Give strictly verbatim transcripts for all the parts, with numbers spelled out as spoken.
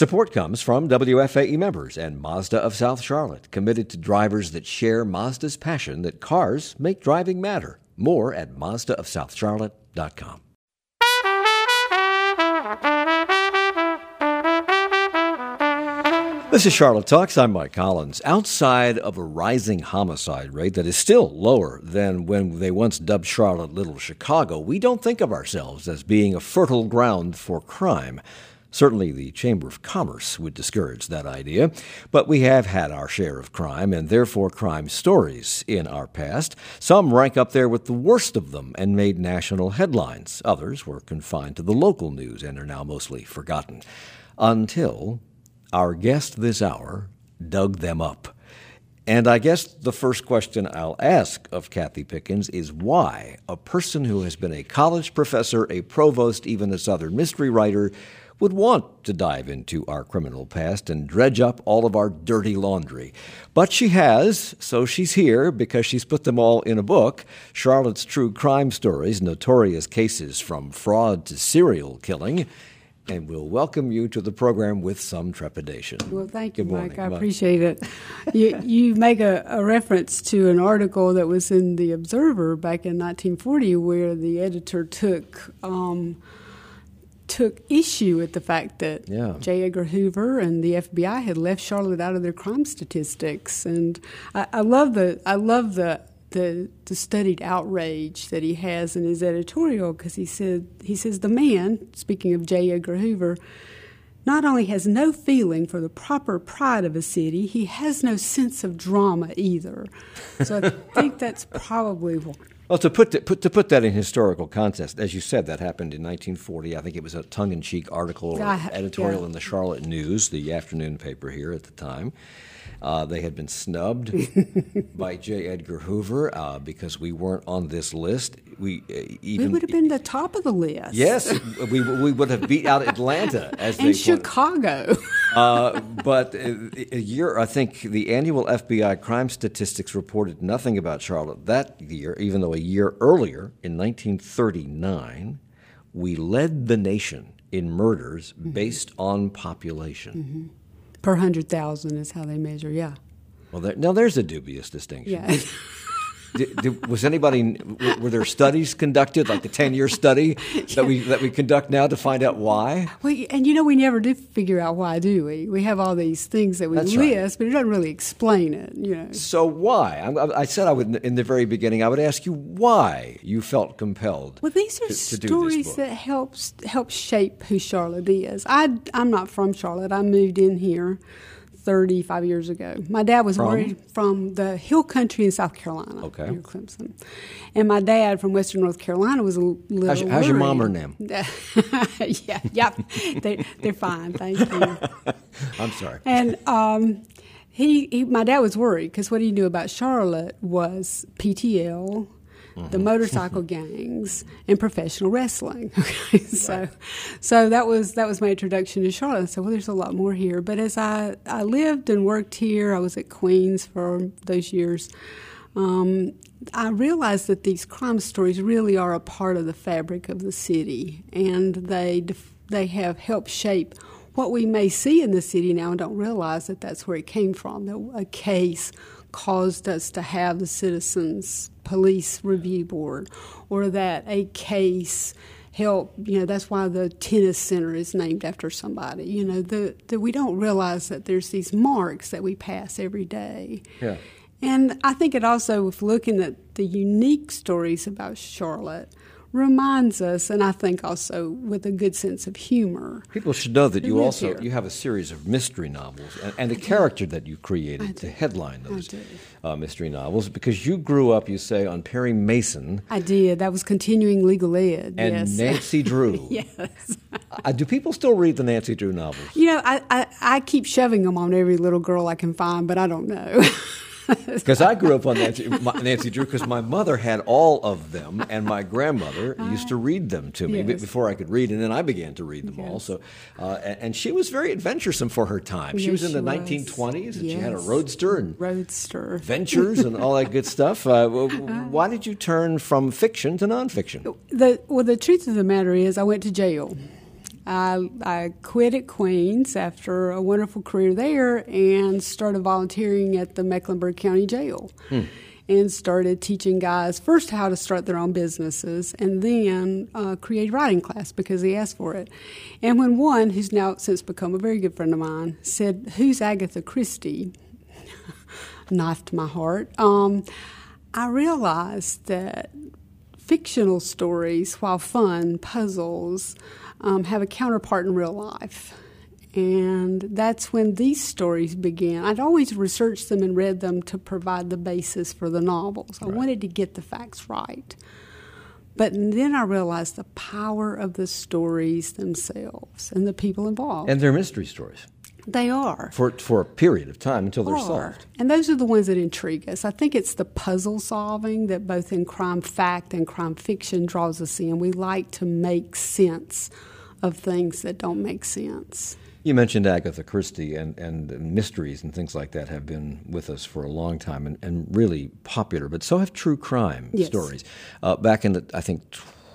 Support comes from W F A E members and Mazda of South Charlotte, committed to drivers that share Mazda's passion that cars make driving matter. More at Mazda of South Charlotte dot com. This is Charlotte Talks. I'm Mike Collins. Outside of a rising homicide rate that is still lower than when they once dubbed Charlotte Little Chicago, we don't think of ourselves as being a fertile ground for crime. Certainly the Chamber of Commerce would discourage that idea, but we have had our share of crime and therefore crime stories in our past. Some rank up there with the worst of them and made national headlines. Others were confined to the local news and are now mostly forgotten. Until our guest this hour dug them up. And I guess the first question I'll ask of Kathy Pickens is why a person who has been a college professor, a provost, even a Southern mystery writer, would want to dive into our criminal past and dredge up all of our dirty laundry. But she has, so she's here because she's put them all in a book, Charlotte's True Crime Stories, Notorious Cases from Fraud to Serial Killing. And we'll welcome you to the program with some trepidation. Well, thank you, Good morning, Mike. I Mike. appreciate it. you, you make a, a reference to an article that was in The Observer back in nineteen forty where the editor took um, took issue with the fact that Yeah. J. Edgar Hoover and the F B I had left Charlotte out of their crime statistics. And I, I love the I love the The, the studied outrage that he has in his editorial, because he said he says the man, speaking of J. Edgar Hoover, not only has no feeling for the proper pride of a city, he has no sense of drama either. So I think that's probably what. Well, to put, that, put to put that in historical context, as you said, that happened in nineteen forty. I think it was a tongue-in-cheek article or Yeah, editorial yeah. in the Charlotte News, the afternoon paper here at the time. Uh, they had been snubbed by J. Edgar Hoover uh, because we weren't on this list. We uh, even We would have been the top of the list. yes, we we would have beat out Atlanta as they And put it. Chicago. Uh, but a year, I think the annual F B I crime statistics reported nothing about Charlotte that year, even though a year earlier, in nineteen thirty-nine, we led the nation in murders Mm-hmm. based on population. Mm-hmm. Per hundred thousand is how they measure, yeah. Well, there, now there's a dubious distinction. Yeah. Did, did, was anybody? Were there studies conducted, like the ten-year study that we that we conduct now to find out why? Well, and you know, we never do figure out why, do we? We have all these things that we That's right. list, but it doesn't really explain it, you know. So why? I, I said I would in the very beginning. I would ask you why you felt compelled. Well, these are to, to do stories this book. that helps help shape who Charlotte is. I I'm not from Charlotte. I moved in here thirty-five years ago. My dad was From? worried from the hill country in South Carolina, Okay. near Clemson. And my dad from Western North Carolina was a little How's, how's your mom or worried. them? yeah, yep. They, they're fine, thank you. I'm sorry. And um, he, he, my dad was worried because what he knew about Charlotte was P T L, Mm-hmm. the motorcycle gangs, and professional wrestling. Okay, so, right. so that was that was my introduction to Charlotte. I said, well, there's a lot more here. But as I, I lived and worked here, I was at Queens for those years. Um, I realized that these crime stories really are a part of the fabric of the city, and they def- they have helped shape what we may see in the city now and don't realize that that's where it came from, that a case caused us to have the Citizens Police Review Board, or that a case helped, you know, that's why the tennis center is named after somebody. You know, the, the, we don't realize that there's these marks that we pass every day. Yeah. And I think it also, if looking at the unique stories about Charlotte, reminds us, and I think also with a good sense of humor. People should know that you live also here. you have a series of mystery novels and, and a character that you created to headline those uh, mystery novels, because you grew up, you say, on Perry Mason. I did. That was continuing legal ed. And yes. Nancy Drew. Yes. uh, do people still read the Nancy Drew novels? You know, I, I, I keep shoving them on every little girl I can find, but I don't know. Because I grew up on Nancy, Nancy Drew because my mother had all of them, and my grandmother used to read them to me Yes. before I could read, and then I began to read them Yes. all. So, uh, and, and she was very adventuresome for her time. She Yes, was in she the was. nineteen twenties, and she had a Yes. roadster and Roadster. ventures and all that good stuff. Uh, why did you turn from fiction to nonfiction? The, well, the truth of the matter is I went to jail. I, I quit at Queens after a wonderful career there and started volunteering at the Mecklenburg County Jail. Hmm. And started teaching guys first how to start their own businesses and then uh, create writing class because he asked for it. And when one, who's now since become a very good friend of mine, said, "Who's Agatha Christie?" knifed my heart. Um, I realized that fictional stories, while fun, puzzles, um, have a counterpart in real life. And that's when these stories began. I'd always researched them and read them to provide the basis for the novels. I right. wanted to get the facts right. But then I realized the power of the stories themselves and the people involved. And they're mystery stories. They are. For for a period of time until they're are. solved. And those are the ones that intrigue us. I think it's the puzzle solving that both in crime fact and crime fiction draws us in. We like to make sense of things that don't make sense. You mentioned Agatha Christie, and, and mysteries and things like that have been with us for a long time and, and really popular, but so have true crime yes. stories. Uh, back in the, I think,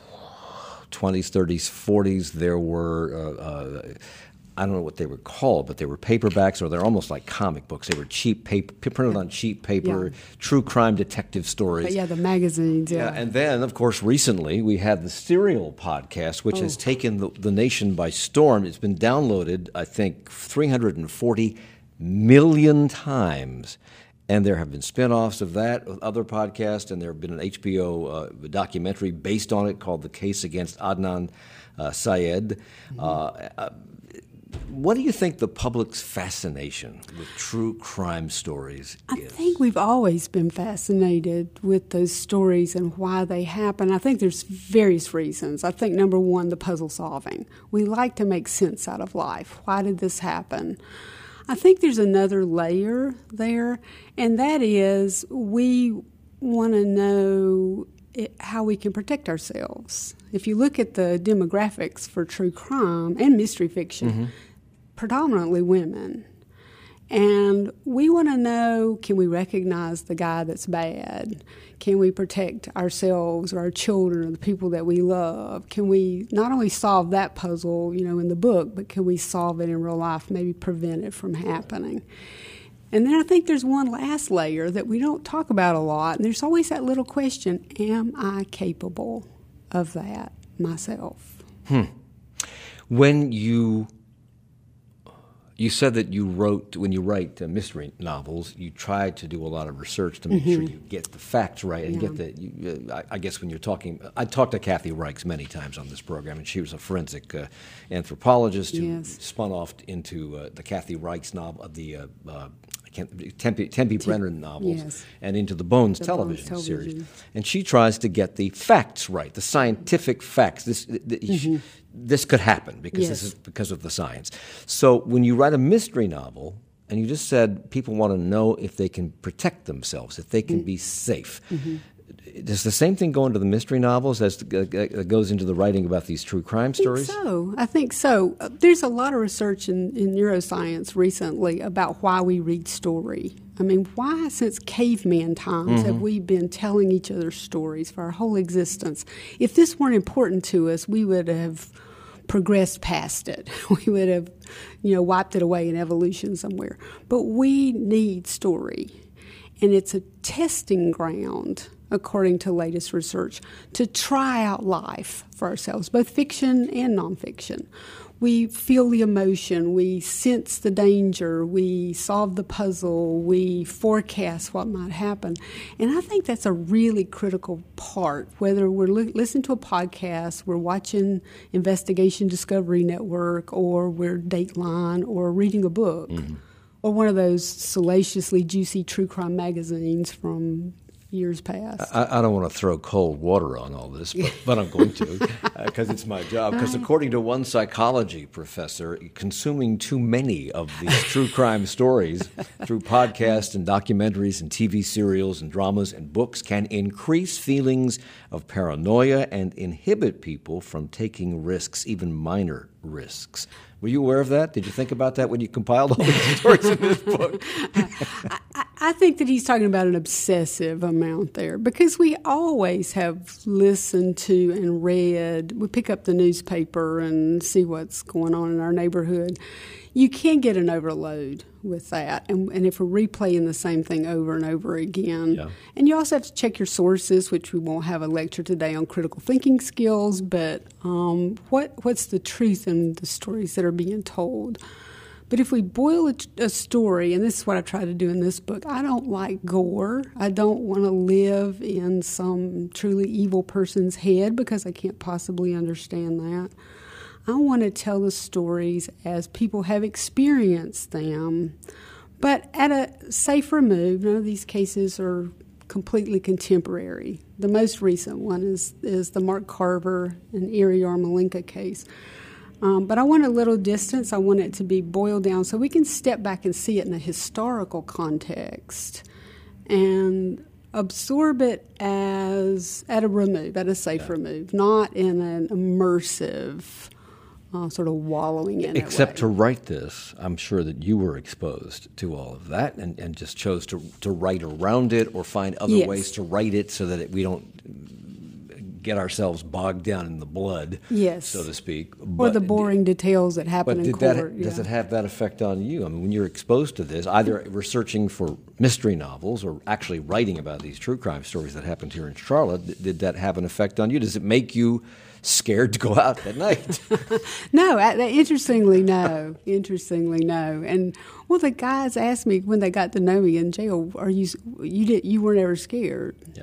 twenties, thirties, forties, there were, uh, uh, I don't know what they were called, but they were paperbacks, or they're almost like comic books. They were cheap paper, printed on cheap paper, yeah. true crime detective stories. But yeah, the magazines, yeah. yeah. And then, of course, recently we had the Serial podcast, which oh. has taken the, the nation by storm. It's been downloaded, I think, three hundred forty million times. And there have been spin-offs of that with other podcasts, and there have been an H B O uh, documentary based on it called The Case Against Adnan uh, Syed. Mm-hmm. Uh, uh, What do you think the public's fascination with true crime stories is? I think we've always been fascinated with those stories and why they happen. I think there's various reasons. I think, number one, the puzzle solving. We like to make sense out of life. Why did this happen? I think there's another layer there, and that is we want to know it, how we can protect ourselves. If you look at the demographics for true crime and mystery fiction, mm-hmm. predominantly women. And we want to know, can we recognize the guy that's bad? Can we protect ourselves or our children or the people that we love? Can we not only solve that puzzle, you know, in the book, but can we solve it in real life, maybe prevent it from happening? And then I think there's one last layer that we don't talk about a lot, and there's always that little question, am I capable of that myself? Hmm. When you... You said that you wrote, when you write uh, mystery novels, you try to do a lot of research to make mm-hmm. sure you get the facts right and yeah. get the, you, uh, I, I guess when you're talking, I talked to Kathy Reichs many times on this program, and she was a forensic uh, anthropologist who yes. spun off into uh, the Kathy Reichs novel, the uh, uh, I can't, Tempe, Tempe Brennan novels, yes. and into the Bones, the television, Bones television series. And she tries to get the facts right, the scientific facts. This, the, mm-hmm. this could happen because yes. this is because of the science. So when you write a mystery novel, and you just said people want to know if they can protect themselves, if they can mm-hmm. be safe. Mm-hmm. Does the same thing go into the mystery novels as the, uh, goes into the writing about these true crime stories? I think so. I think so. Uh, there's a lot of research in, in neuroscience recently about why we read story. I mean, why since caveman times mm-hmm. have we been telling each other stories for our whole existence? If this weren't important to us, we would have progressed past it. We would have, you know, wiped it away in evolution somewhere. But we need story, and it's a testing ground, according to latest research, to try out life for ourselves, both fiction and nonfiction. We feel the emotion, we sense the danger, we solve the puzzle, we forecast what might happen. And I think that's a really critical part, whether we're li- listening to a podcast, we're watching Investigation Discovery Network, or we're Dateline, or reading a book, mm-hmm. or one of those salaciously juicy true crime magazines from years past. I, I don't want to throw cold water on all this, but, but I'm going to because uh, it's my job. Because according to one psychology professor, consuming too many of these true crime stories through podcasts and documentaries and T V serials and dramas and books can increase feelings of paranoia and inhibit people from taking risks, even minor risks. Were you aware of that? Did you think about that when you compiled all these stories in this book? I, I I think that he's talking about an obsessive amount there, because we always have listened to and read. We pick up the newspaper and see what's going on in our neighborhood. You can get an overload with that, and, and if we're replaying the same thing over and over again. Yeah. And you also have to check your sources, which we won't have a lecture today on critical thinking skills, but um, what what's the truth in the stories that are being told? But if we boil a, a story, and this is what I try to do in this book, I don't like gore. I don't want to live in some truly evil person's head because I can't possibly understand that. I want to tell the stories as people have experienced them, but at a safe remove. None of these cases are completely contemporary. The most recent one is, is the Mark Carver and Iri Yarmolenko case. Um, but I want a little distance. I want it to be boiled down so we can step back and see it in a historical context and absorb it as at a remove, at a safe yeah. remove, not in an immersive uh, sort of wallowing in it. Except way. to write this, I'm sure that you were exposed to all of that and, and just chose to to write around it or find other yes. ways to write it so that it, we don't get ourselves bogged down in the blood, yes. so to speak. Or but the boring did, details that happen but in did court. That, yeah. does it have that effect on you? I mean, when you're exposed to this, either researching for mystery novels or actually writing about these true crime stories that happened here in Charlotte, did that have an effect on you? Does it make you scared to go out at night? No, interestingly, no. Interestingly, no. And well, the guys asked me when they got to know me in jail, "Are you you did you weren't ever scared?" Yeah.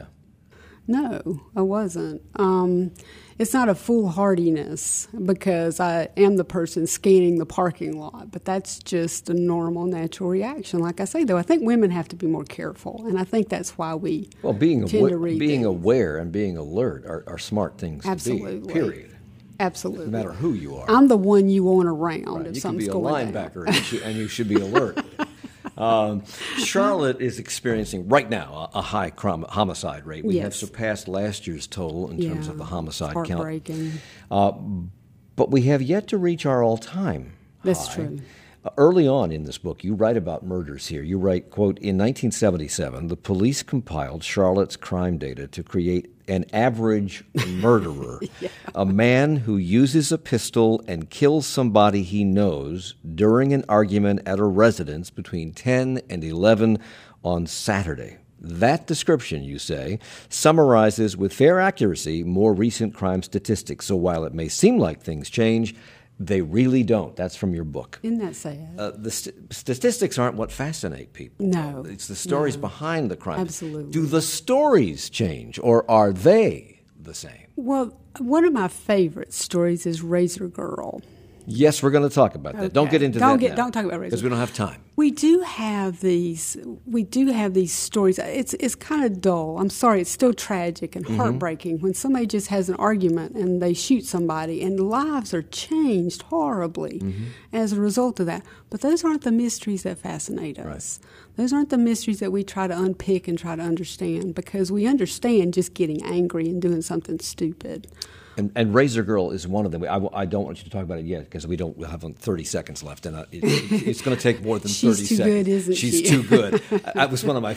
No, I wasn't. Um, it's not a foolhardiness because I am the person scanning the parking lot, but that's just a normal, natural reaction. Like I say, though, I think women have to be more careful, and I think that's why we well being tend awa- to read being things. aware and being alert are, are smart things Absolutely. to be. Period. Absolutely. No matter who you are. I'm the one you want around right. if you something's can be a going linebacker down. and, you should, and you should be alert. Um, Charlotte is experiencing right now a, a high crime, homicide rate. We yes. have surpassed last year's total in yeah. terms of the homicide count. Heartbreaking. Uh, but we have yet to reach our all-time That's high. true. Uh, early on in this book, you write about murders here. You write, quote, in nineteen seventy-seven, the police compiled Charlotte's crime data to create an average murderer, yeah. a man who uses a pistol and kills somebody he knows during an argument at a residence between ten and eleven on Saturday. That description, you say, summarizes with fair accuracy more recent crime statistics. So while it may seem like things change, they really don't. That's from your book. Isn't that sad? Uh, the st- statistics aren't what fascinate people. No. It's the stories no. behind the crime. Absolutely. Do the stories change, or are they the same? Well, one of my favorite stories is Razor Girl. Yes, we're going to talk about that. Okay. Don't get into don't that get, now, Don't talk about Razor because we don't have time. We do have these. We do have these stories. It's it's kind of dull. I'm sorry. It's still tragic and heartbreaking mm-hmm. when somebody just has an argument and they shoot somebody and lives are changed horribly mm-hmm. as a result of that. But those aren't the mysteries that fascinate us. Right. Those aren't the mysteries that we try to unpick and try to understand, because we understand just getting angry and doing something stupid. And, and Razor Girl is one of them. I, I don't want you to talk about it yet because we don't we'll have thirty seconds left, and I, it, it, it's going to take more than She's thirty too seconds. Good, isn't She's she? too good. That was one of my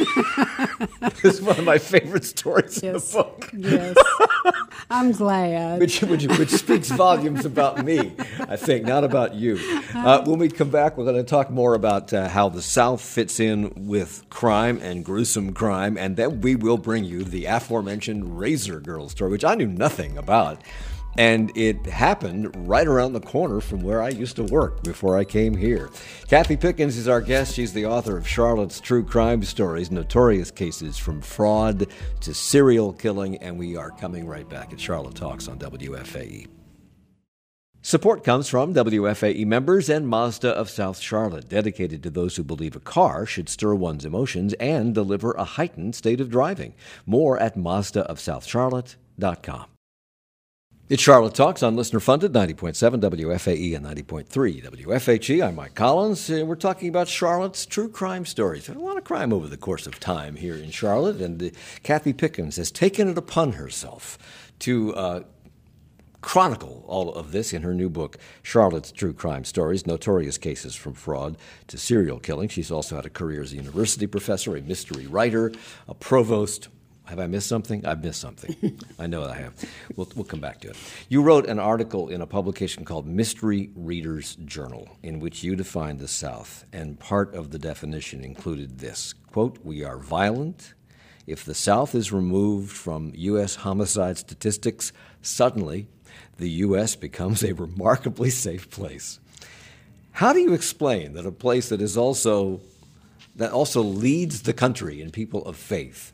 it was one of my favorite stories yes. in the book. Yes, I'm glad. Which, which, which speaks volumes about me, I think, not about you. Uh, when we come back, we're going to talk more about uh, how the South fits in with crime and gruesome crime, and then we will bring you the aforementioned Razor Girl story, which I knew nothing about. And it happened right around the corner from where I used to work before I came here. Kathy Pickens is our guest. She's the author of Charlotte's True Crime Stories, Notorious Cases from Fraud to Serial Killing, and we are coming right back at Charlotte Talks on W F A E. Support comes from W F A E members and Mazda of South Charlotte, dedicated to those who believe a car should stir one's emotions and deliver a heightened state of driving. More at Mazda of South Charlotte dot com. It's Charlotte Talks on listener-funded ninety point seven W F A E and ninety point three W F H E. I'm Mike Collins, and we're talking about Charlotte's true crime stories. There's a lot of crime over the course of time here in Charlotte, and uh, Kathy Pickens has taken it upon herself to uh, chronicle all of this in her new book, Charlotte's True Crime Stories, Notorious Cases from Fraud to Serial Killing. She's also had a career as a university professor, a mystery writer, a provost. Have I missed something? I've missed something. I know I have. We'll, we'll come back to it. You wrote an article in a publication called Mystery Reader's Journal, in which you defined the South, and part of the definition included this, quote, "We are violent. If the South is removed from U S homicide statistics, suddenly the U S becomes a remarkably safe place." How do you explain that a place that is also that also leads the country in people of faith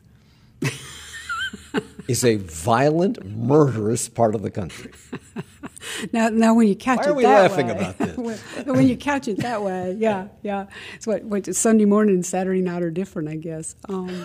is a violent, murderous part of the country? Now, now, when you couch Why it are we that laughing way, about this? when, when you couch it that way, yeah, yeah. It's what, what Sunday morning and Saturday night are different, I guess. Um,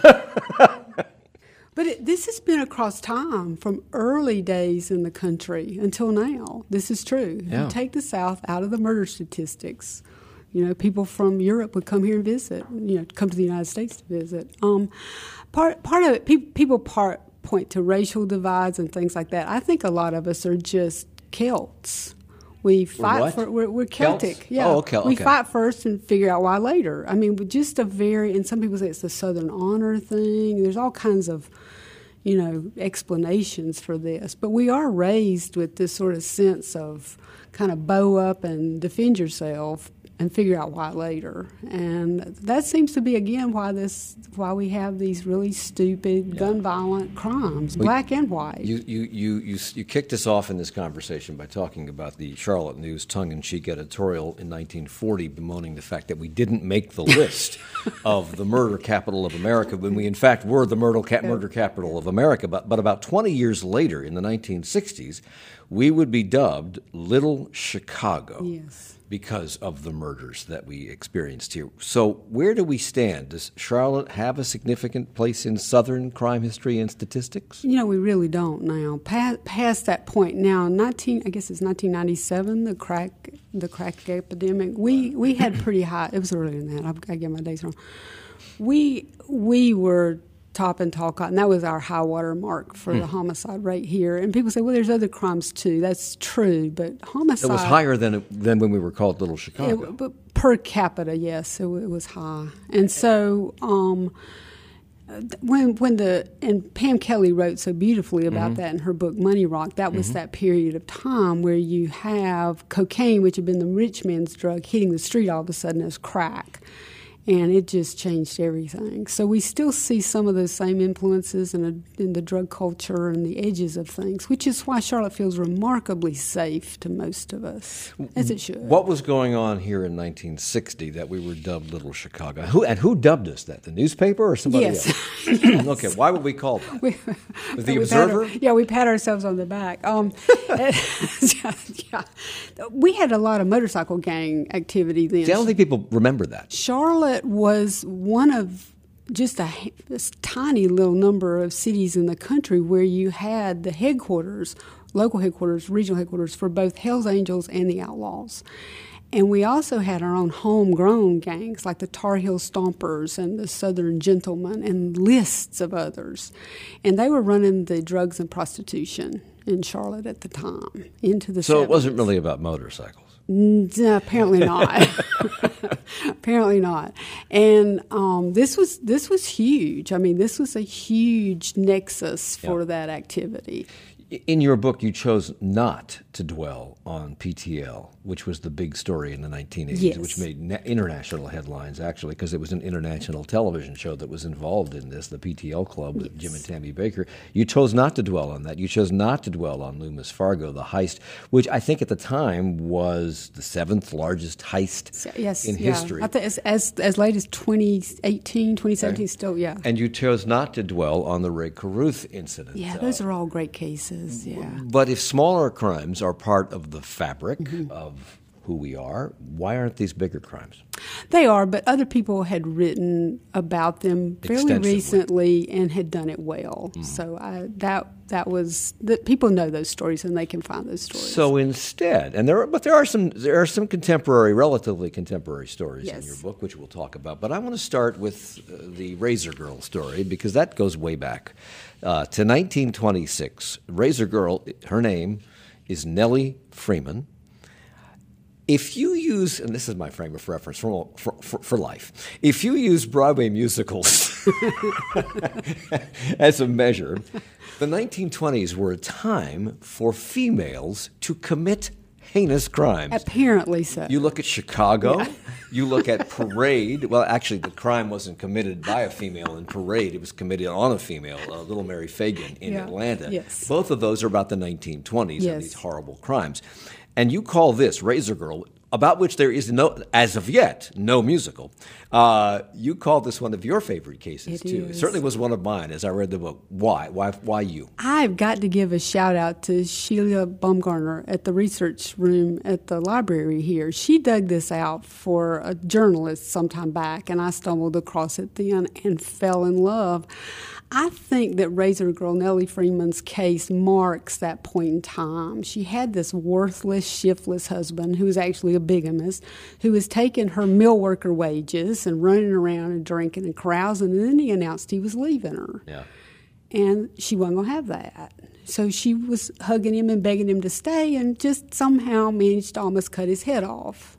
but it, this has been across time, from early days in the country until now. This is true. Yeah. You take the South out of the murder statistics. You know, people from Europe would come here and visit. You know, come to the United States to visit. Um, part part of it, pe- people part point to racial divides and things like that. I think a lot of us are just Celts. We fight what? for we're, we're Celtic. Celts? Yeah, Oh, okay, we okay. fight first and figure out why later. I mean, with just a very and some people say it's the Southern honor thing. There's all kinds of, you know, explanations for this. But we are raised with this sort of sense of kind of bow up and defend yourself and figure out why later. And that seems to be, again, why this, why we have these really stupid, Yeah. gun-violent crimes, Well, black and white. You, you, you, you, you kicked us off in this conversation by talking about the Charlotte News tongue-in-cheek editorial in nineteen forty bemoaning the fact that we didn't make the list of the murder capital of America when we, in fact, were the murder, cap- murder capital of America. But, but about twenty years later, in the nineteen sixties, we would be dubbed Little Chicago. Yes. Because of the murders that we experienced here. So where do we stand? Does Charlotte have a significant place in Southern crime history and statistics? You know, we really don't now. Past, past that point now, nineteen I guess it's nineteen ninety-seven, the crack the crack epidemic. We we had pretty high. It was earlier than that. I, I get my days wrong. We we were top and tall cotton. That was our high water mark for hmm. the homicide rate here. And people say, well, there's other crimes too. That's true, but homicide. It was higher than than when we were called Little Chicago. It, but per capita, yes, it, it was high. And so um, when when the and Pam Kelly wrote so beautifully about mm-hmm. that in her book Money Rock. That was mm-hmm. that period of time where you have cocaine, which had been the rich man's drug, hitting the street all of a sudden as crack. And it just changed everything. So we still see some of those same influences in, a, in the drug culture and the edges of things, which is why Charlotte feels remarkably safe to most of us, as it should. What was going on here in nineteen sixty that we were dubbed Little Chicago? Who, and who dubbed us that? The newspaper or somebody yes. else? yes. Okay, why would we call that? We, Was the we pat Observer? our, yeah, we pat ourselves on the back. Um, yeah, yeah. We had a lot of motorcycle gang activity then. See, I don't think people remember that. Charlotte was one of just a, a tiny little number of cities in the country where you had the headquarters, local headquarters, regional headquarters for both Hells Angels and the Outlaws. And we also had our own homegrown gangs like the Tar Heel Stompers and the Southern Gentlemen and lists of others. And they were running the drugs and prostitution in Charlotte at the time into the So seventies. it wasn't really about motorcycles. No, apparently not. Apparently not. And um, this was this was huge. I mean, this was a huge nexus for Yeah. that activity. In your book, you chose not to dwell on P T L, which was the big story in the nineteen eighties, Yes. which made na- international headlines, actually, because it was an international television show that was involved in this, the P T L Club with Yes. Jim and Tammy Baker. You chose not to dwell on that. You chose not to dwell on Loomis Fargo, the heist, which I think at the time was the seventh largest heist So, yes, in yeah. history. I think as, as as late as twenty eighteen, twenty seventeen, Okay. still, yeah. And you chose not to dwell on the Ray Carruth incident. Yeah, Uh, those are all great cases, yeah. But if smaller crimes are part of the fabric Mm-hmm. of who we are, why aren't these bigger crimes? They are, but other people had written about them fairly Extensively. recently and had done it well. Mm-hmm. So I, that that was that people know those stories and they can find those stories. So instead, and there, are, but there are some there are some contemporary, relatively contemporary stories in Yes. your book, which we'll talk about. But I want to start with uh, the Razor Girl story because that goes way back uh, to nineteen twenty-six. Razor Girl, her name is Nellie Freeman. If you use, and this is my frame of reference for, for, for, for life, if you use Broadway musicals as a measure, the nineteen twenties were a time for females to commit heinous crimes. Apparently so. You look at Chicago, Yeah. you look at Parade. Well, actually, the crime wasn't committed by a female in Parade. It was committed on a female, uh, Little Mary Fagan in Yeah. Atlanta. Yes. Both of those are about the nineteen twenties and Yes. these horrible crimes. And you call this Razor Girl, about which there is no, as of yet, no musical. Uh, you call this one of your favorite cases, It too. It is. certainly was one of mine as I read the book. Why? Why, why you? I've got to give a shout out to Sheila Baumgartner at the research room at the library here. She dug this out for a journalist some time back, and I stumbled across it then and fell in love. I think that Razor Girl Nellie Freeman's case marks that point in time. She had this worthless, shiftless husband who was actually a bigamist, who was taking her mill worker wages and running around and drinking and carousing, and then he announced he was leaving her. Yeah. And she wasn't going to have that. So she was hugging him and begging him to stay and just somehow managed to almost cut his head off.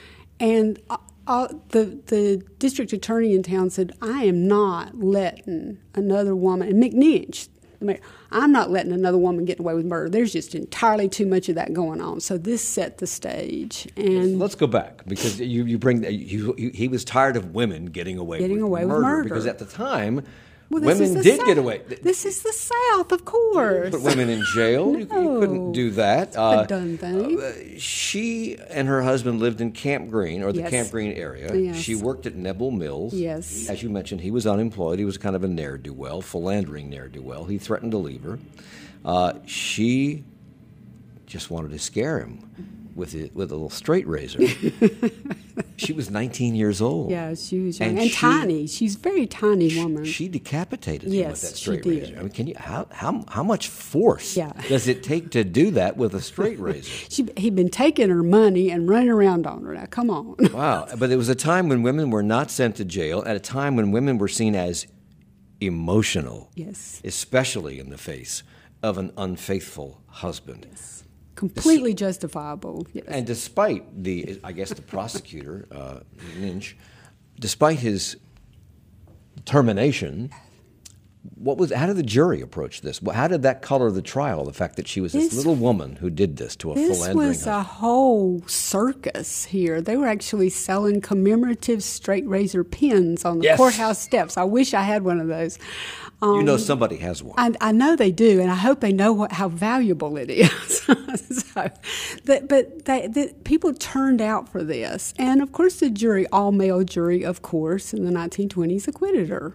And uh, uh, the the district attorney in town said, I am not letting another woman, and McNinch, the mayor, I'm not letting another woman get away with murder. There's just entirely too much of that going on. So this set the stage. And Let's go back because you, you bring you, you, he was tired of women getting away Getting with away with murder, murder. because at the time well, this is women the did South. get away. This is the South, of course. Put women in jail. You, you couldn't No. do that. It's a done thing. uh, she and her husband lived in Camp Green, or the Yes. Camp Green area. Yes. She worked at Nebel Mills. Yes. As you mentioned, he was unemployed. He was kind of a ne'er-do-well, philandering ne'er-do-well. He threatened to leave her. Uh, she just wanted to scare him with a, with a little straight razor. She was nineteen years old. Yeah, she was young And and, she- tiny. She's a very tiny woman. She decapitated him with Yes, that she straight did. razor. I mean, can you how how how much force Yeah. does it take to do that with a straight razor? She, he'd been taking her money and running around on her. Now, come on. Wow! But it was a time when women were not sent to jail, at a time when women were seen as emotional, Yes. especially in the face of an unfaithful husband. Completely justifiable. Yes. And despite the, I guess the prosecutor, uh, Lynch, despite his determination, what was? How did the jury approach this? How did that color the trial? The fact that she was this, This- little woman who did this to a This philandering was a husband. whole circus here. They were actually selling commemorative straight razor pins on the Yes. courthouse steps. I wish I had one of those. Um, You know somebody has one. I, I know they do, and I hope they know what, how valuable it is. so, but but they, the, people turned out for this, and of course the jury, all male jury, of course, in the nineteen twenties, acquitted her.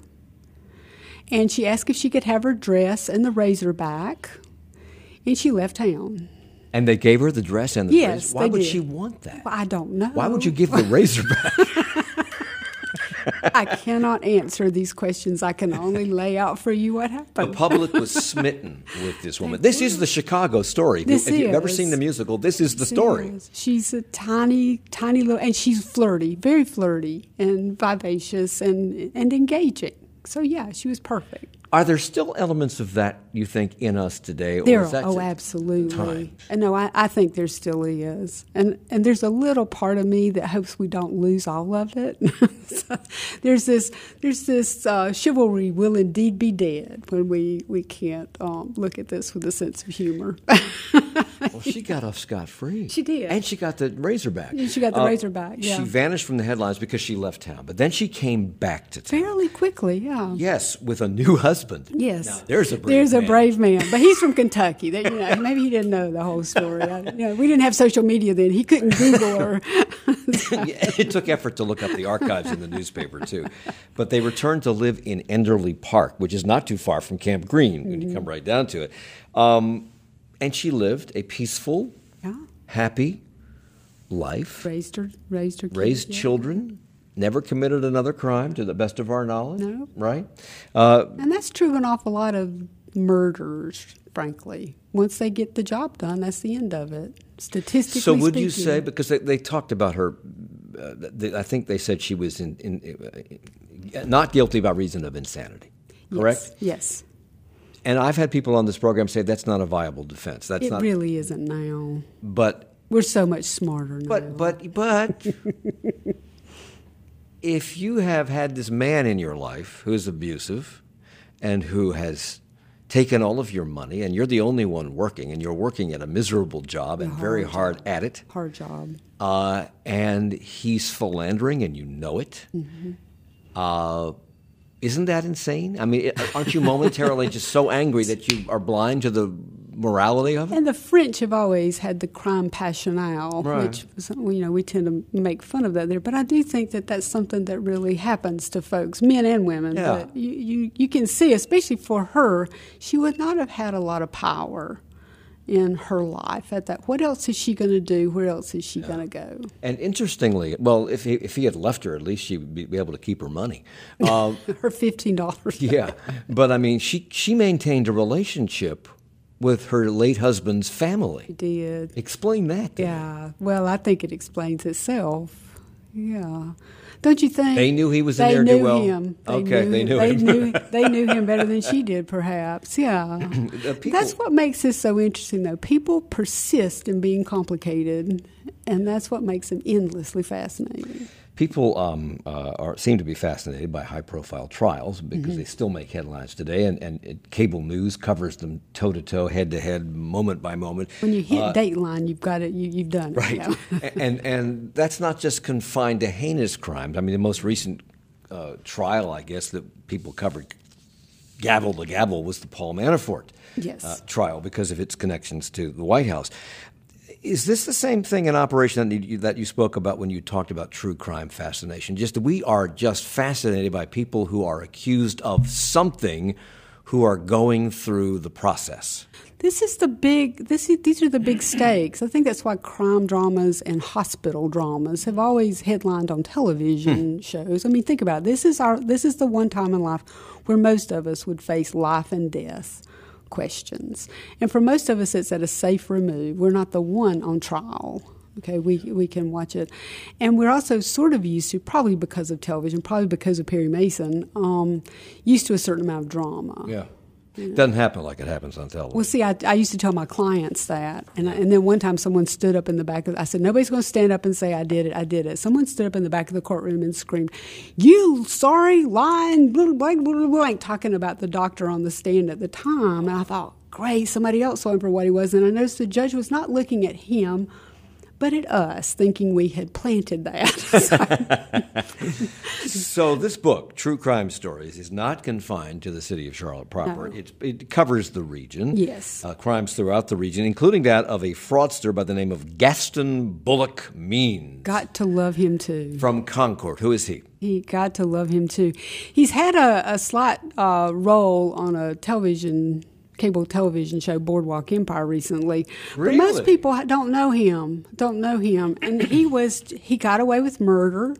And she asked if she could have her dress and the razor back, and she left town. And they gave her the dress and the Yes, razor. Why they would did. she want that? Well, I don't know. Why would you give the razor back? I cannot answer these questions. I can only lay out for you what The happened. public was smitten with this woman. This is the Chicago story. This if you've ever is. seen the musical, this is the story. Yes. She's a tiny, tiny little, and she's flirty, very flirty and vivacious and and engaging. So yeah, she was perfect. Are there still elements of that, you think, in us today? Or There, is that oh, just absolutely. times? And no, I, I think there still is, and and there's a little part of me that hopes we don't lose all of it. So there's this, there's this uh, chivalry will indeed be dead when we we can't um, look at this with a sense of humor. Well, she got off scot-free. She did. And she got the razor back. And she got the razor back, yeah. She vanished from the headlines because she left town. But then she came back to town. Fairly quickly, yeah. Yes, with a new husband. Yes, Now, there's a brave there's man. a brave man, but he's from Kentucky. That, you know, maybe he didn't know the whole story. I, you know, we didn't have social media then. He couldn't Google her. It took effort to look up the archives in the newspaper, too. But they returned to live in Enderley Park, which is not too far from Camp Green when you come right down to it. Um, and she lived a peaceful, Yeah, happy life, raised her, raised her, kids, raised yeah. children, never committed another crime to the best of our knowledge. No. Right? Uh, And that's true of an awful lot of murderers, frankly. Once they get the job done, that's the end of it. Statistically so would you speaking. say, because they, they talked about her, uh, they, I think they said she was in, in, uh, not guilty by reason of insanity, correct? Yes. yes. And I've had people on this program say that's not a viable defense. That's it not, really isn't now. But we're so much smarter now. But but but if you have had this man in your life who is abusive and who has taken all of your money, and you're the only one working, and you're working at a miserable job and hard very job. hard at it, hard job, uh, and he's philandering, and you know it. Mm-hmm. Uh, Isn't that insane? I mean, aren't you momentarily just so angry that you are blind to the morality of it? And the French have always had the crime passionnel, right. which was, you know, we tend to make fun of that there. But I do think that that's something that really happens to folks, men and women. Yeah. But you, you, you can see, especially for her, she would not have had a lot of power in her life at that. What else is she going to do? Where else is she yeah. going to go? And interestingly, well, if he, if he had left her, at least she would be, be able to keep her money. Um, her fifteen dollars. Yeah. But, I mean, she, she maintained a relationship with her late husband's family. She did. Explain that to Yeah. Me. Well, I think it explains itself. Yeah. Don't you think? They knew he was in they there. Knew well. him. They okay, knew, they knew they him. Knew, they knew him better than she did, perhaps. Yeah. People, that's what makes this so interesting, though. People persist in being complicated, and that's what makes them endlessly fascinating. People um, uh, are, seem to be fascinated by high-profile trials because mm-hmm. they still make headlines today, and, and it, cable news covers them toe-to-toe, head-to-head, moment by moment. When you hit uh, Dateline, you've got it. You, you've done it. Right, you know? and and that's not just confined to heinous crimes. I mean, the most recent uh, trial, I guess, that people covered, gavel to gavel, was the Paul Manafort yes. uh, trial because of its connections to the White House. Is this the same thing in operation that you, that you spoke about when you talked about true crime fascination? Just we are just fascinated by people who are accused of something, who are going through the process. This is the big. This is, these are the big stakes. I think that's why crime dramas and hospital dramas have always headlined on television shows. I mean, think about it. This is our. This is the one time in life where most of us would face life and death questions. And for most of us, it's at a safe remove. We're not the one on trial. Okay, we we can watch it. And we're also sort of used to, probably because of television, probably because of Perry Mason, um, used to a certain amount of drama. Yeah. It doesn't happen like it happens on television. Well, see, I, I used to tell my clients that. And, I, and then one time someone stood up in the back of, I said, nobody's going to stand up and say, I did it, I did it. Someone stood up in the back of the courtroom and screamed, you sorry, lying, blah, blah, blah, blah, talking about the doctor on the stand at the time. And I thought, great, somebody else saw him for what he was. And I noticed the judge was not looking at him, but at us, thinking we had planted that. So this book, True Crime Stories, is not confined to the city of Charlotte proper. No. It, it covers the region. Yes. Uh, crimes throughout the region, including that of a fraudster by the name of Gaston Bullock Means. Got to love him, too. From Concord. Who is he? He got to love him, too. He's had a, a slight uh, role on a television cable television show, Boardwalk Empire, recently. Really? But most people don't know him, don't know him. And he was, he got away with murder.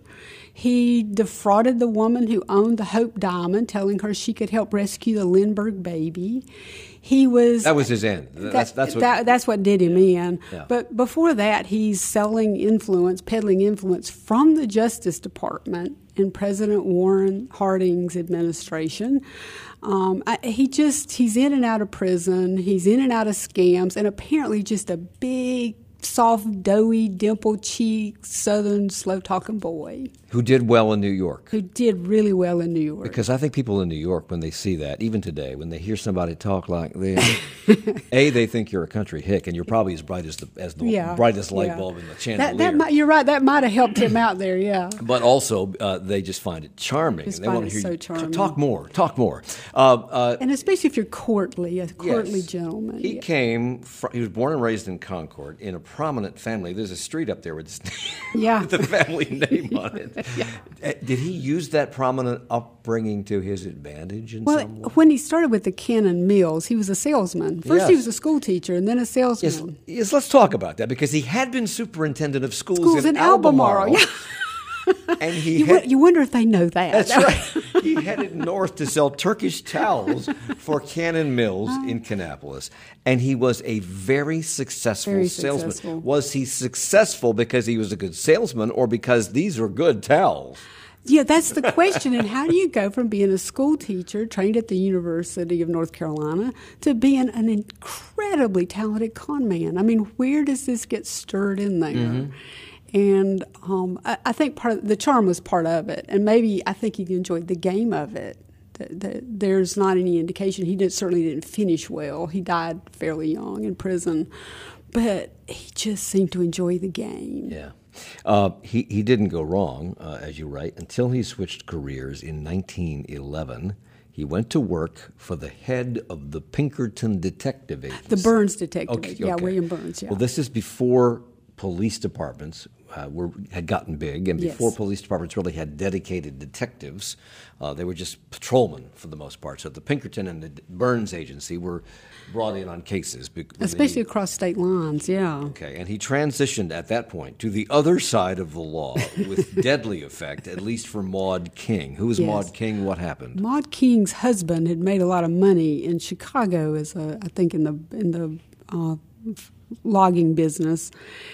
He defrauded the woman who owned the Hope Diamond, telling her she could help rescue the Lindbergh baby. He was... That was his end. That's, that, that's, what, that, that's what did him in. Yeah. But before that, he's selling influence, peddling influence from the Justice Department in President Warren Harding's administration. Um, I, he just, he's in and out of prison. He's in and out of scams, and apparently just a big, soft, doughy, dimple-cheeked, southern, slow-talking boy. Who did well in New York. Who did really well in New York. Because I think people in New York, when they see that, even today, when they hear somebody talk like this, A, they think you're a country hick, and you're probably as bright as the, as the yeah, brightest light yeah. bulb in the chandelier. That, that might, you're right, that might have helped him out there, yeah. But also, uh, they just find it charming. Just they find want it to hear so you charming. talk more, talk more. Uh, uh, and especially if you're courtly, a courtly yes. gentleman. He yeah. came, from, he was born and raised in Concord in a prominent family. There's a street up there with, this, yeah. with the family name on it. yeah. Did he use that prominent upbringing to his advantage in well, some way? When he started with the Cannon Mills, he was a salesman. First yes. he was a school teacher and then a salesman. Yes, yes, let's talk about that, because he had been superintendent of schools, Schools in, in Albemarle. Albemarle, yeah. And he you, had, w- you wonder if they know that. That's right. He headed north to sell Turkish towels for Cannon Mills in Kannapolis. And he was a very successful Very salesman. successful. Was he successful because he was a good salesman or because these were good towels? Yeah, that's the question. And how do you go from being a school teacher trained at the University of North Carolina to being an incredibly talented con man? I mean, where does this get stirred in there? Mm-hmm. And um, I, I think part of the charm was part of it. And maybe I think he enjoyed the game of it. The, the, there's not any indication. He did, certainly didn't finish well. He died fairly young in prison. But he just seemed to enjoy the game. Yeah. Uh, he, he didn't go wrong, uh, as you write, until he switched careers in nineteen eleven. He went to work for the head of the Pinkerton Detective Agency. The Burns Detective okay, Agency. Yeah, okay. William Burns, yeah. Well, this is before police departments uh, were had gotten big, and before yes. police departments really had dedicated detectives. Uh, they were just patrolmen for the most part. So the Pinkerton and the Burns Agency were brought in on cases. Especially the, across state lines, yeah. Okay, and he transitioned at that point to the other side of the law with deadly effect, at least for Maud King. Who was yes. Maud King? What happened? Maud King's husband had made a lot of money in Chicago, as a, I think in the in the uh, logging business.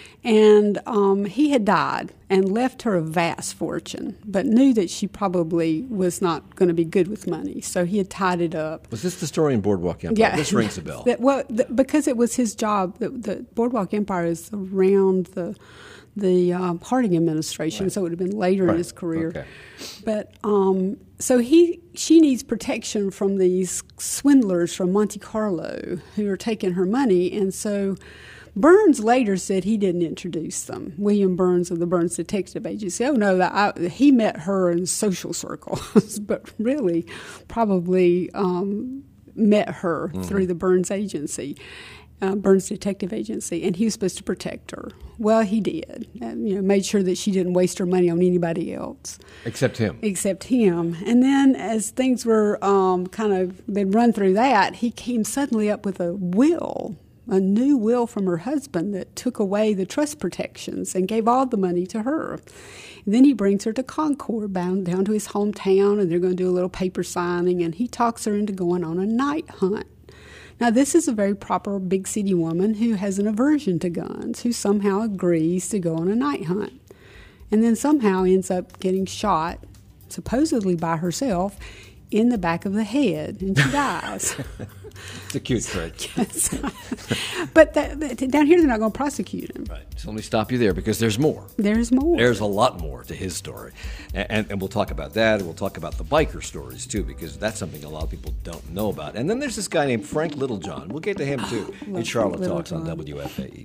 And um, he had died and left her a vast fortune, but knew that she probably was not going to be good with money. So he had tied it up. Was this the story in Boardwalk Empire? Yeah. This rings a bell. That, well, the, because it was his job. The, the Boardwalk Empire is around the the um, Harding administration, right. so it would have been later right. in his career. Okay. But um, so he she needs protection from these swindlers from Monte Carlo who are taking her money, and so Burns later said he didn't introduce them. William Burns of the Burns Detective Agency. Oh, no, that I, he met her in social circles, but really probably um, met her mm-hmm. through the Burns Agency, uh, Burns Detective Agency, and he was supposed to protect her. Well, he did, and, you know, made sure that she didn't waste her money on anybody else. Except him. Except him. And then as things were um, kind of, they'd run through that, he came suddenly up with a will, a new will from her husband that took away the trust protections and gave all the money to her. And then he brings her to Concord, bound down to his hometown, and they're going to do a little paper signing, and he talks her into going on a night hunt. Now, this is a very proper big city woman who has an aversion to guns, who somehow agrees to go on a night hunt, and then somehow ends up getting shot, supposedly by herself, in the back of the head, and she dies. It's a cute trick. Yes. But that, down here, they're not going to prosecute him. Right. So let me stop you there because there's more. There's more. There's a lot more to his story. And, and, and we'll talk about that, and we'll talk about the biker stories, too, because that's something a lot of people don't know about. And then there's this guy named Frank Littlejohn. We'll get to him, too. It's Charlotte Talks on W F A E.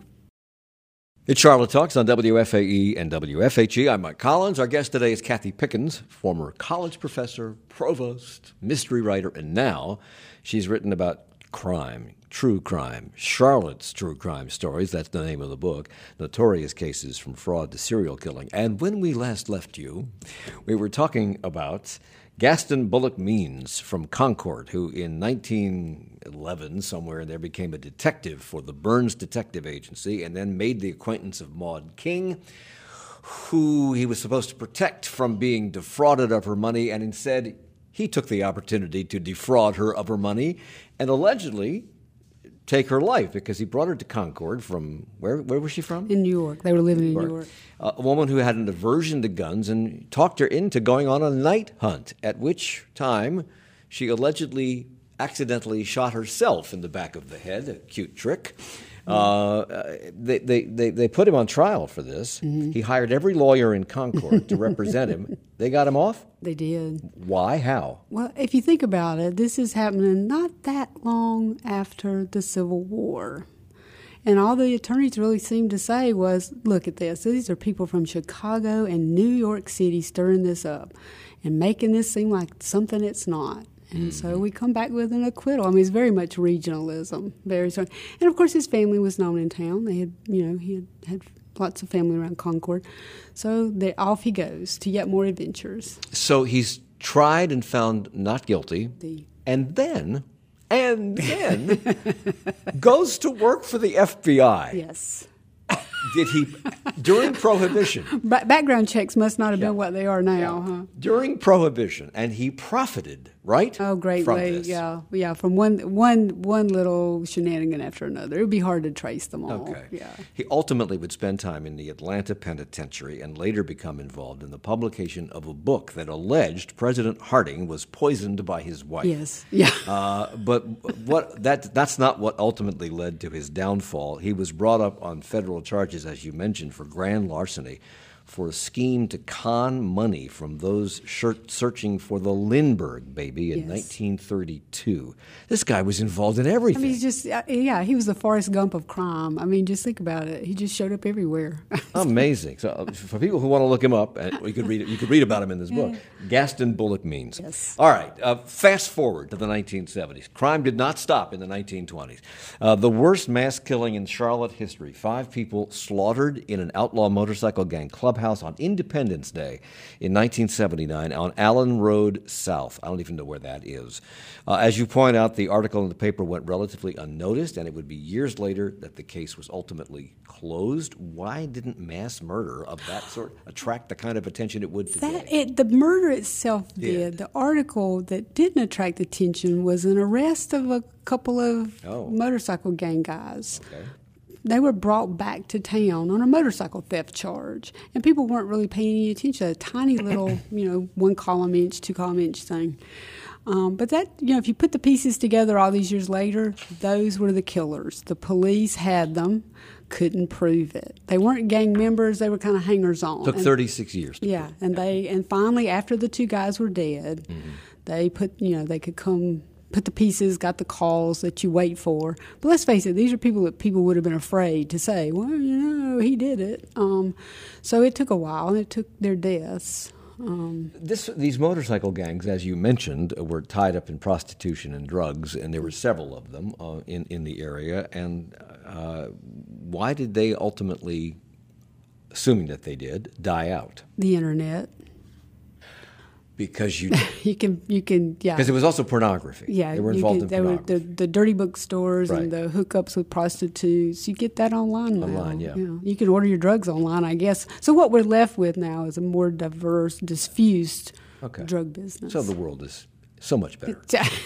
It's Charlotte Talks on W F A E and W F H E. I'm Mike Collins. Our guest today is Kathy Pickens, former college professor, provost, mystery writer, and now she's written about crime, true crime, Charlotte's True Crime Stories. That's the name of the book. Notorious cases from fraud to serial killing. And when we last left you, we were talking about Gaston Bullock Means from Concord, who in nineteen eleven, somewhere in there, became a detective for the Burns Detective Agency and then made the acquaintance of Maud King, who he was supposed to protect from being defrauded of her money, and instead he took the opportunity to defraud her of her money and allegedly take her life because he brought her to Concord from, where Where was she from? In New York. They were living in New York. Uh, a woman who had an aversion to guns and talked her into going on a night hunt, at which time she allegedly accidentally shot herself in the back of the head, a cute trick. Uh, they, they, they, they put him on trial for this. Mm-hmm. He hired every lawyer in Concord to represent him. They got him off? They did. Why? How? Well, if you think about it, this is happening not that long after the Civil War. And all the attorneys really seemed to say was, look at this. These are people from Chicago and New York City stirring this up and making this seem like something it's not. And so we come back with an acquittal. I mean, it's very much regionalism, very strong. And of course, his family was known in town. They had, you know, he had, had lots of family around Concord. So they, off he goes to yet more adventures. So he's tried and found not guilty, the, and then, and then goes to work for the F B I. Yes. Did he, during Prohibition... Ba- background checks must not have yeah. been what they are now, yeah. huh? During Prohibition, and he profited right? Oh, greatly, From this. yeah, yeah. From one, one, one little shenanigan after another, it would be hard to trace them all. Okay. Yeah. He ultimately would spend time in the Atlanta penitentiary and later become involved in the publication of a book that alleged President Harding was poisoned by his wife. Yes. Yeah. Uh, but what that that's not what ultimately led to his downfall. He was brought up on federal charges, as you mentioned, for grand larceny, for a scheme to con money from those searching for the Lindbergh baby in Yes. nineteen thirty-two. This guy was involved in everything. I mean, he's just, uh, yeah, he was the Forrest Gump of crime. I mean, just think about it. He just showed up everywhere. Amazing. So, uh, for people who want to look him up, and you could read you could read about him in this book. Gaston Bullock Means. Yes. All right. Uh, fast forward to the nineteen seventies. Crime did not stop in the nineteen twenties. Uh, the worst mass killing in Charlotte history. Five people slaughtered in an outlaw motorcycle gang clubhouse on Independence Day in nineteen seventy-nine on Allen Road South. I don't even know where that is. Uh, as you point out, the article in the paper went relatively unnoticed, and it would be years later that the case was ultimately closed. Why didn't mass murder of that sort attract the kind of attention it would today? That it, the murder itself did. Did. The article that didn't attract attention was an arrest of a couple of Oh. motorcycle gang guys. Okay. They were brought back to town on a motorcycle theft charge, and people weren't really paying any attention to a tiny little, you know, one column inch, two column inch thing. Um, but that, you know, if you put the pieces together all these years later, those were the killers. The police had them, couldn't prove it. They weren't gang members; they were kind of hangers on. Took thirty-six years. To Yeah, and they and finally, after the two guys were dead, Mm-hmm. they put, you know, they could come put the pieces, got the calls that you wait for. But let's face it, these are people that people would have been afraid to say, well, you know, he did it. Um, so it took a while, and it took their deaths. Um, This, these motorcycle gangs, as you mentioned, were tied up in prostitution and drugs, and there were several of them uh, in, in the area. And uh, why did they ultimately, assuming that they did, die out? the internet, Because you, you can, you can, yeah. because it was also pornography. Yeah, They were you involved could- in they were pornography. the, the dirty bookstores Right. and the hookups with prostitutes. You get that online now. Online, yeah. You know, you can order your drugs online, I guess. So what we're left with now is a more diverse, diffused Okay. drug business. So the world is so much better.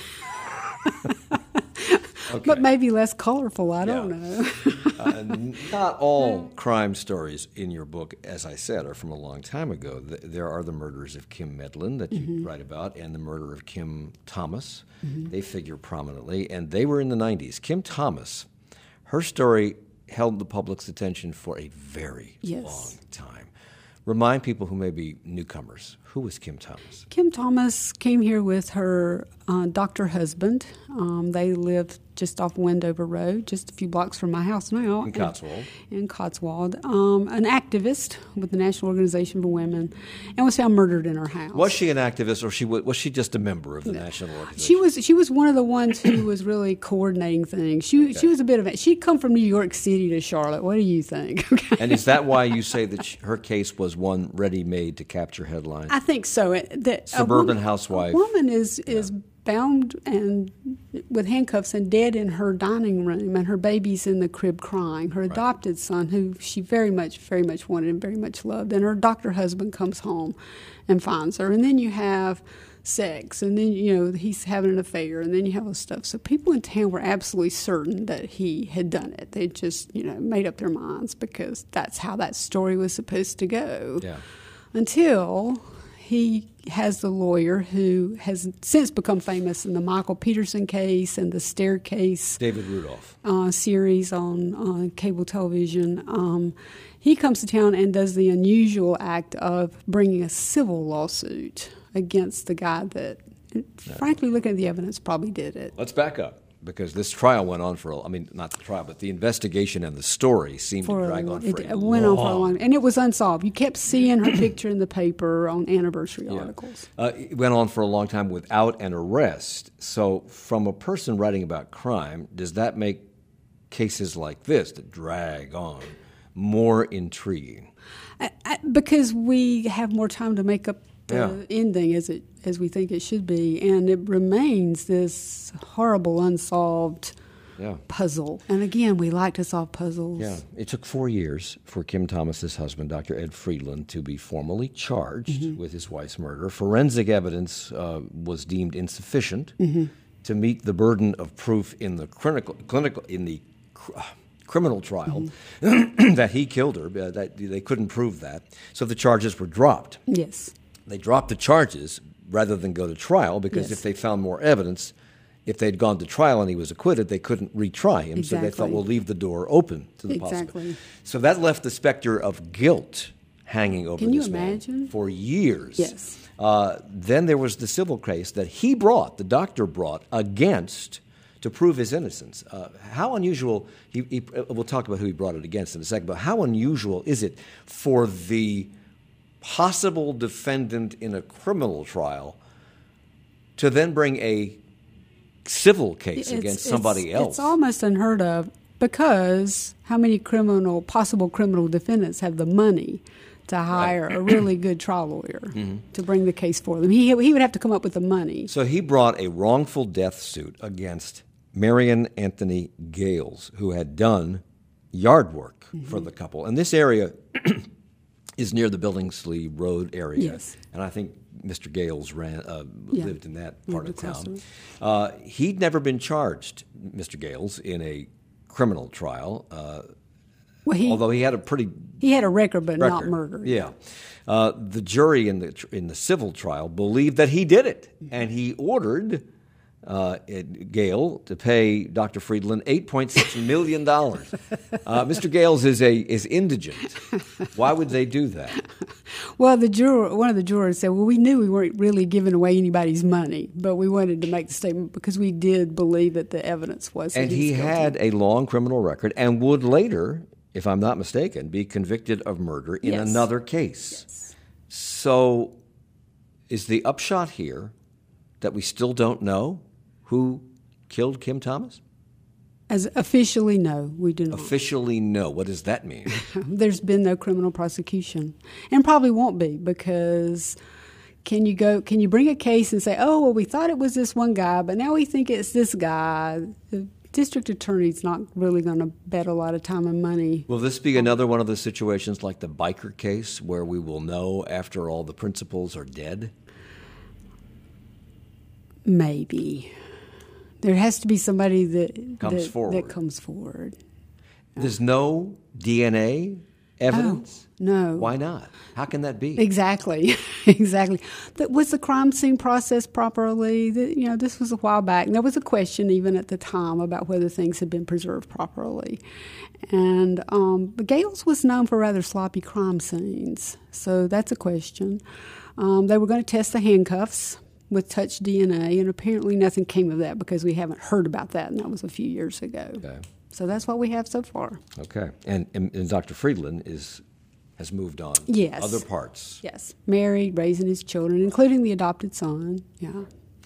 Okay. But maybe less colorful. I Yeah. don't know. Uh, not all crime stories in your book, as I said, are from a long time ago. Th- There are the murders of Kim Medlin that you Mm-hmm. write about, and the murder of Kim Thomas. They figure prominently, and they were in the nineties. Kim Thomas, her story held the public's attention for a very Yes. long time. Remind people who may be newcomers, who was Kim Thomas? Kim Thomas came here with her uh, doctor husband. Um, they lived just off Wendover Road, just a few blocks from my house now. In Cotswold. In Cotswold. Um, an activist with the National Organization for Women, and was found murdered in her house. Was she an activist, or she wa- was she just a member of the national organization? She was she was one of the ones who was really coordinating things. She she was a bit of a she'd come from New York City to Charlotte. What do you think? Okay. And is that why you say that she, her case was one ready-made to capture headlines? I think so. It- That a Suburban woman- housewife. A woman is is bound and with handcuffs and dead in her dining room, and her baby's in the crib crying. Her adopted son, who she very much, very much wanted and very much loved, and her doctor husband comes home and finds her. And then you have sex, and then you know he's having an affair, and then you have all this stuff. So people in town were absolutely certain that he had done it. They just you know made up their minds because that's how that story was supposed to go. Yeah. Until he has the lawyer who has since become famous in the Michael Peterson case and the Staircase David Rudolph. uh, series on, on cable television. Um, he comes to town and does the unusual act of bringing a civil lawsuit against the guy that, frankly, looking at the evidence, probably did it. Let's back up, because this trial went on for, a, I mean, not the trial, but the investigation and the story seemed For to a drag long- on for it a went long on for a long, and it was unsolved. You kept seeing her picture in the paper on anniversary Yeah. articles. Uh, it went on for a long time without an arrest. So, from a person writing about crime, does that make cases like this that drag on more intriguing? I, I, because we have more time to make up the Yeah. ending as it as we think it should be, and it remains this horrible unsolved yeah. puzzle. And again, we like to solve puzzles. Yeah, it took four years for Kim Thomas's husband, Doctor Ed Friedland, to be formally charged mm-hmm. with his wife's murder. Forensic evidence uh, was deemed insufficient mm-hmm. to meet the burden of proof in the clinical, clinical in the cr- criminal trial mm-hmm. that he killed her. Uh, that they couldn't prove that, so the charges were dropped. Yes, they dropped the charges rather than go to trial because yes. if they found more evidence. If they'd gone to trial and he was acquitted, they couldn't retry him. Exactly. So they thought, we'll leave the door open to the exactly. possibility. So that left the specter of guilt hanging over Can this you imagine? man for years. Yes. Uh, then there was the civil case that he brought, the doctor brought, against to prove his innocence. Uh, how unusual, he, he, we'll talk about who he brought it against in a second, but how unusual is it for the possible defendant in a criminal trial to then bring a civil case it's, against somebody it's, else? It's almost unheard of because how many criminal, possible criminal defendants have the money to hire right. a really good trial lawyer mm-hmm. to bring the case for them? He he would have to come up with the money. So he brought a wrongful death suit against Marion Anthony Gales, who had done yard work mm-hmm. for the couple. And this area is near the Billingsley Road area. Yes. And I think Mister Gales ran, uh, yeah. lived in that part lived of town. Uh, he'd never been charged, Mister Gales, in a criminal trial, uh, well, he, although he had a pretty he had a record, but record. not murder. Yeah, uh, the jury in the in the civil trial believed that he did it, and he ordered uh, Gale to pay Doctor Friedland eight point six million dollars. uh, Mister Gales is a is indigent. Why would they do that? Well, the juror, one of the jurors said, well, we knew we weren't really giving away anybody's money, but we wanted to make the statement because we did believe that the evidence was that And he he had a long criminal record and would later, if I'm not mistaken, be convicted of murder in yes. another case. Yes. So is the upshot here that we still don't know who killed Kim Thomas? As officially, no, we do not. Officially, no. What does that mean? There's been no criminal prosecution, and probably won't be, because can you go? Can you bring a case and say, "Oh, well, we thought it was this one guy, but now we think it's this guy"? The district attorney's not really going to bet a lot of time and money. Will this be another one of the situations like the biker case, where we will know after all the principals are dead? Maybe. There has to be somebody that comes that, forward. that comes forward. There's no D N A evidence? Oh, no. Why not? How can that be? Exactly. exactly. That was the crime scene processed properly? The, you know, this was a while back. And there was a question even at the time about whether things had been preserved properly. And um, but Gales was known for rather sloppy crime scenes, so that's a question. Um, they were going to test the handcuffs with touch D N A, and apparently nothing came of that because we haven't heard about that, and that was a few years ago. Okay. So that's what we have so far. Okay. And, and, and Doctor Friedland is has moved on yes. to other parts. Yes. Married, raising his children, including the adopted son. Yeah.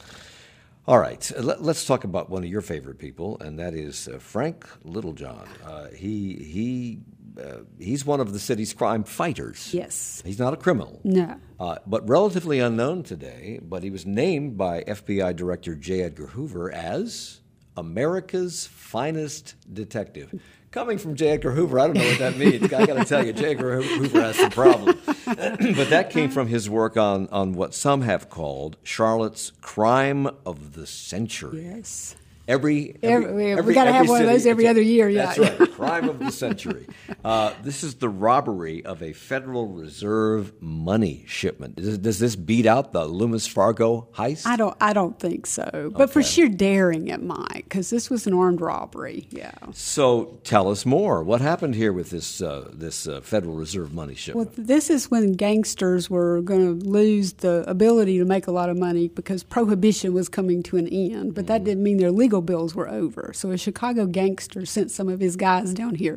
All right. Let, let's talk about one of your favorite people, and that is uh, Frank Littlejohn. Uh, he he uh, he's one of the city's crime fighters. Yes. He's not a criminal. No. Uh, but relatively unknown today, but he was named by F B I Director J. Edgar Hoover as America's finest detective. Coming from J. Edgar Hoover, I don't know what that means. I got to tell you, J. Edgar Hoover has some problems. But that came from his work on, on what some have called Charlotte's Crime of the Century. Yes. Every, every, every, every we got to have one city, of those every other year. Yeah, that's right. Crime of the century. Uh, this is the robbery of a Federal Reserve money shipment. Does, does this beat out the Loomis Fargo heist? I don't. I don't think so. But okay. for sheer daring, it might, because this was an armed robbery. Yeah. So tell us more. What happened here with this uh, this uh, Federal Reserve money shipment? Well, this is when gangsters were going to lose the ability to make a lot of money because prohibition was coming to an end. But mm-hmm. that didn't mean their legal bills were over. So a Chicago gangster sent some of his guys down here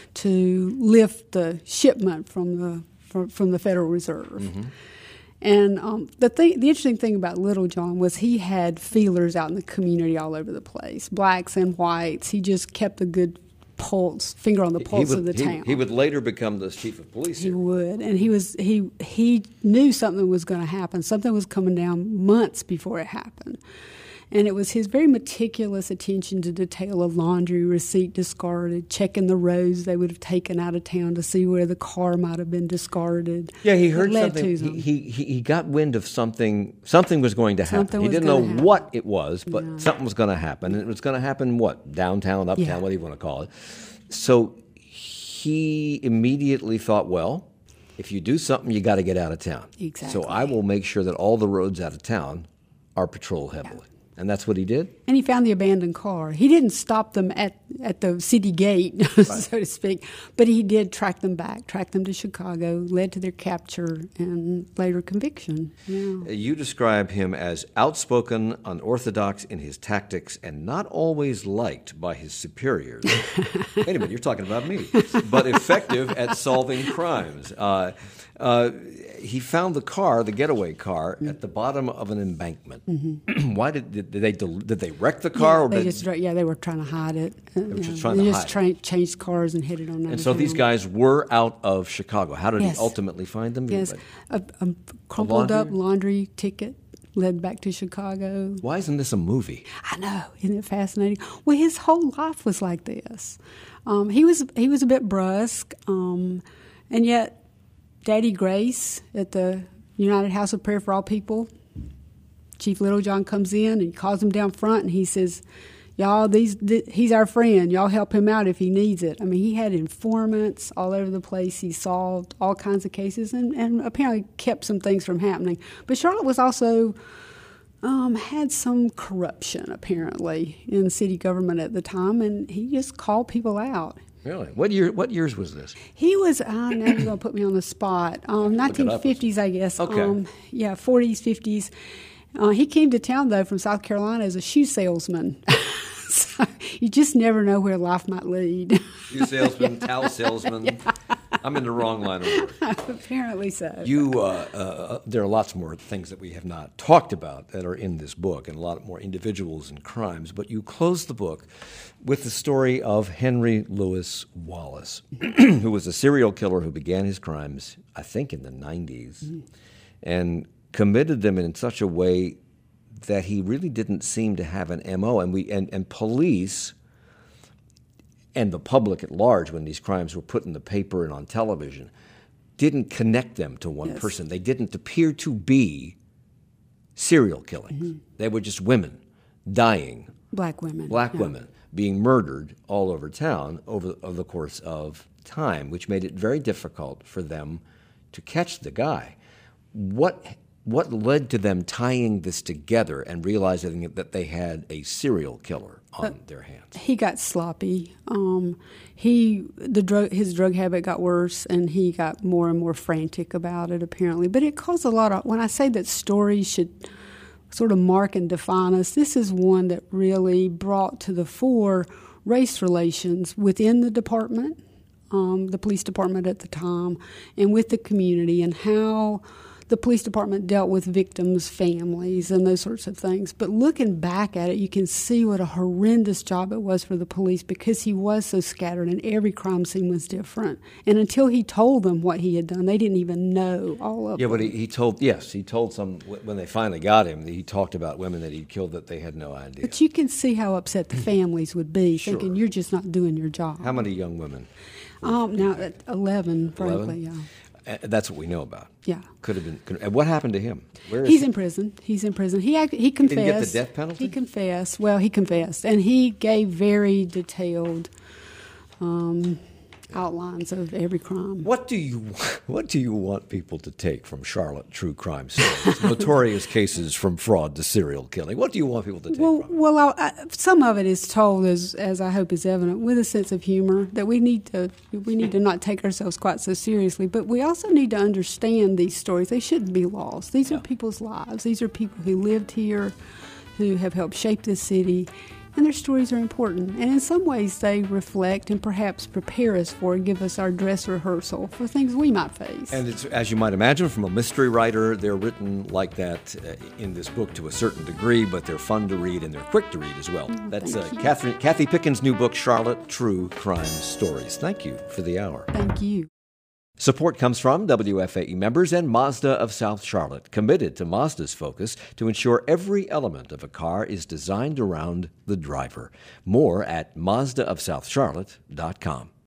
to lift the shipment from the from, from the Federal Reserve. Mm-hmm. And um, the thing, the interesting thing about Littlejohn was he had feelers out in the community all over the place, blacks and whites. He just kept a good pulse, finger on the pulse would, of the he, town. He would later become the chief of police He here. would, and he was he he knew something was going to happen. Something was coming down months before it happened. And it was his very meticulous attention to detail of laundry receipt discarded, checking the roads they would have taken out of town to see where the car might have been discarded. Yeah, he heard something. He, he he got wind of something. Something was going to happen. Something he was didn't know happen. what it was, but No. something was going to happen. And it was going to happen, what, downtown, uptown, Yeah. what do you want to call it? So he immediately thought, well, if you do something, you got to get out of town. Exactly. So I will make sure that all the roads out of town are patrolled heavily. And that's what he did? And he found the abandoned car. He didn't stop them at, at the city gate, so to speak, but he did track them back, track them to Chicago, led to their capture and later conviction. Yeah. You describe him as outspoken, unorthodox in his tactics, and not always liked by his superiors. Wait a minute, you're talking about me. But effective at solving crimes. Uh, uh, he found the car, the getaway car, mm-hmm. at the bottom of an embankment. Mm-hmm. Why did, did did they did they wreck the car? Yeah, or they did, just yeah they were trying to hide it. They were just trying they to just hide. Tra- changed cars and headed on. And so these guys were out of Chicago. How did yes. he ultimately find them? Yes, a, a crumpled a laundry? up laundry ticket led back to Chicago. Why isn't this a movie? I know, isn't it fascinating? Well, his whole life was like this. Um, he was he was a bit brusque, um, and yet Daddy Grace at the United House of Prayer for All People, Chief Littlejohn comes in and he calls him down front and he says, y'all, these th- he's our friend. Y'all help him out if he needs it. I mean, he had informants all over the place. He solved all kinds of cases and, and apparently kept some things from happening. But Charlotte was also um, had some corruption, apparently, in city government at the time, and he just called people out. Really? What year? What years was this? He was, uh, now you're going to put me on the spot, um, nineteen fifties, I guess. Okay. Um, yeah, forties, fifties. Uh, he came to town, though, from South Carolina as a shoe salesman. So you just never know where life might lead. Shoe salesman, yeah. towel salesman. Yeah. I'm in the wrong line of work. Apparently so. You, uh, uh, there are lots more things that we have not talked about that are in this book, and a lot more individuals and crimes. But you close the book with the story of Henry Louis Wallace, who was a serial killer who began his crimes, I think, in the nineties, mm. and committed them in such a way that he really didn't seem to have an M O. And we and, and police and the public at large, when these crimes were put in the paper and on television, didn't connect them to one yes. person. They didn't appear to be serial killings. Mm-hmm. They were just women dying. Black women. Black yeah. women being murdered all over town over, over the course of time, which made it very difficult for them to catch the guy. What what led to them tying this together and realizing that they had a serial killer on uh, their hands? He got sloppy. Um, he the drug his drug habit got worse, and he got more and more frantic about it, apparently. But it caused a lot of. When I say that stories should sort of mark and define us, this is one that really brought to the fore race relations within the department, um, the police department at the time, and with the community, and how the police department dealt with victims' families and those sorts of things. But looking back at it, you can see what a horrendous job it was for the police, because he was so scattered and every crime scene was different. And until he told them what he had done, they didn't even know all of yeah, them. Yeah, but he, he told, yes, he told some, when they finally got him, he talked about women that he'd killed that they had no idea. But you can see how upset the families would be, Sure. thinking you're just not doing your job. How many young women? Um, now, at eleven, frankly, eleven? yeah. That's what we know about. Yeah. Could have been. Could, and what happened to him? Where is He's he? in prison. He's in prison. He act, he confessed. He didn't get the death penalty? He confessed. Well, he confessed, and he gave very detailed um, outlines of every crime. What do you What do you want people to take from Charlotte true crime stories? Notorious cases from fraud to serial killing. What do you want people to take Well, from it? well, I, I, some of it is told, as as I hope is evident, with a sense of humor, that we need to we need to not take ourselves quite so seriously. But we also need to understand these stories. They shouldn't be lost. These Yeah. are people's lives. These are people who lived here, who have helped shape this city. And their stories are important. And in some ways, they reflect and perhaps prepare us for and give us our dress rehearsal for things we might face. And it's, as you might imagine, from a mystery writer, they're written like that uh, in this book to a certain degree, but they're fun to read and they're quick to read as well. Oh, That's uh, you. Catherine, Kathy Pickens' new book, Charlotte True Crime Stories. Thank you for the hour. Thank you. Support comes from W F A E members and Mazda of South Charlotte, committed to Mazda's focus to ensure every element of a car is designed around the driver. More at Mazda of South Charlotte dot com.